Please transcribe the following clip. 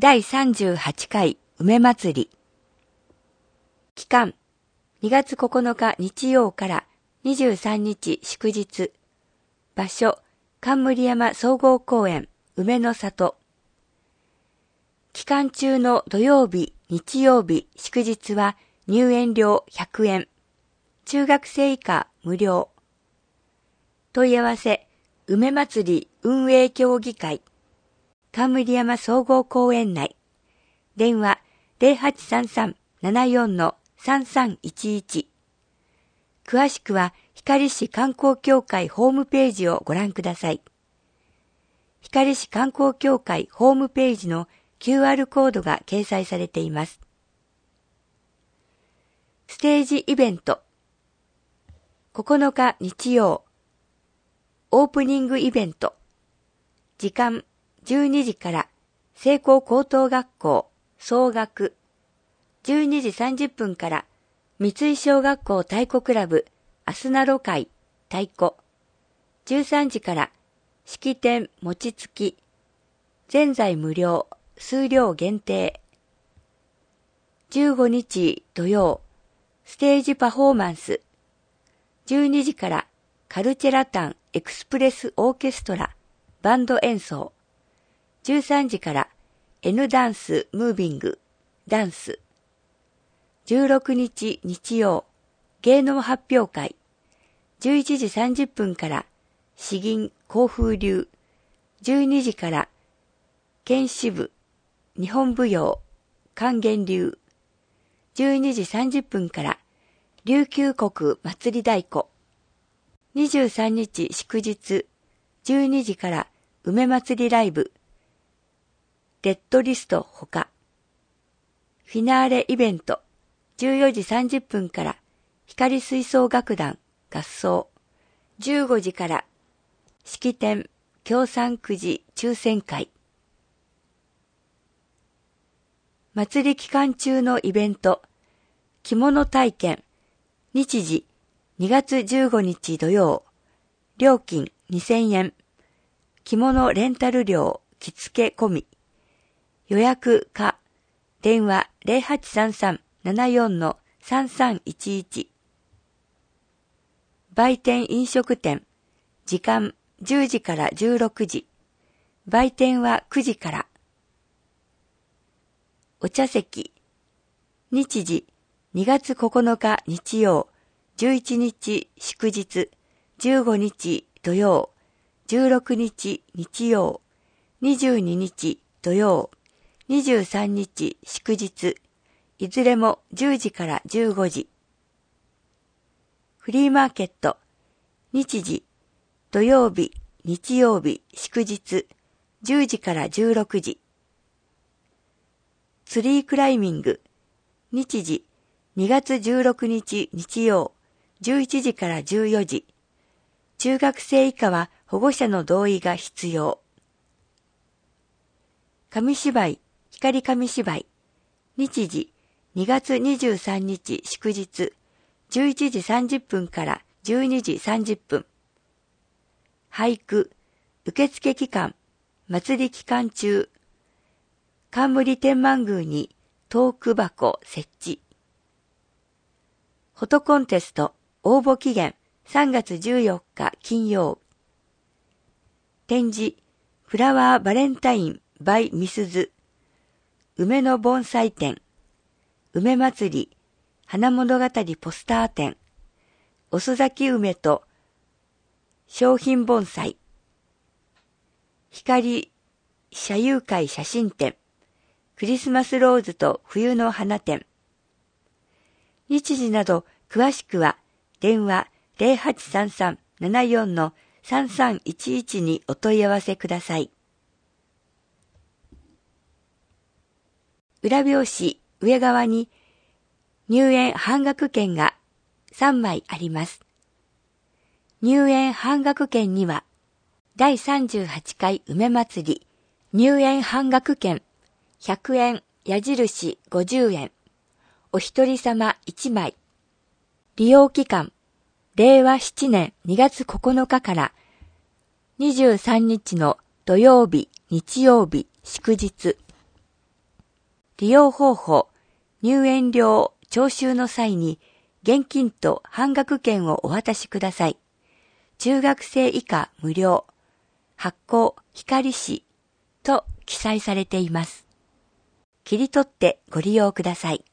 第38回梅祭り。期間、2月9日日曜から23日祝日。場所、冠山総合公園梅の里。期間中の土曜日、日曜日、祝日は入園料100円。中学生以下無料。問い合わせ、梅祭り運営協議会。冠山総合公園内。電話 0833-74-3311。詳しくは光市観光協会ホームページをご覧ください。光市観光協会ホームページの QR コードが掲載されています。ステージイベント。9日日曜。オープニングイベント。時間12時から聖光高等学校総学。12時30分から三井小学校太鼓クラブアスナロ会太鼓。13時から式典餅つき。全在無料、数量限定。15日土曜、ステージパフォーマンス。12時からカルチェラタンエクスプレスオーケストラバンド演奏。13時から N ダンスムービングダンス。16日日曜、芸能発表会。11時30分から詩吟興風流。12時から剣士部日本舞踊勸玄流。12時30分から琉球国祭り太鼓。23日祝日、12時から梅祭りライブ。レッドリストほか。フィナーレイベント、14時30分から光吹奏楽団合奏。15時から式典協賛くじ抽選会。祭り期間中のイベント、着物体験、日時2月15日土曜。料金2000円。着物レンタル料着付け込み。予約か、電話 0833-74-3311。売店飲食店、時間10時から16時。売店は9時から。お茶席、日時2月9日日曜、11日祝日、15日土曜、16日日曜、22日土曜、23日祝日、いずれも10時から15時。フリーマーケット、日時、土曜日、日曜日、祝日、10時から16時。ツリークライミング、日時、2月16日日曜、11時から14時。中学生以下は保護者の同意が必要。紙芝居、光紙芝居。日時、2月23日祝日、11時30分から12時30分。俳句、受付期間、祭り期間中。冠天満宮にトーク箱設置。フォトコンテスト応募期限3月14日金曜。展示フラワーバレンタイン by みすず。梅の盆栽展。梅祭り花物語ポスター展。遅咲き梅と商品盆栽。光社友会写真展。クリスマスローズと冬の花展。日時など詳しくは電話 0833-74-3311 にお問い合わせください。裏表紙上側に入園半額券が3枚あります。入園半額券には第38回梅祭り入園半額券100円矢印50円お一人様1枚。利用期間、令和7年2月9日から23日の土曜日、日曜日、祝日。 利用方法、入園料徴収の際に現金と半額券をお渡しください。中学生以下無料、発行光市と記載されています。切り取ってご利用ください。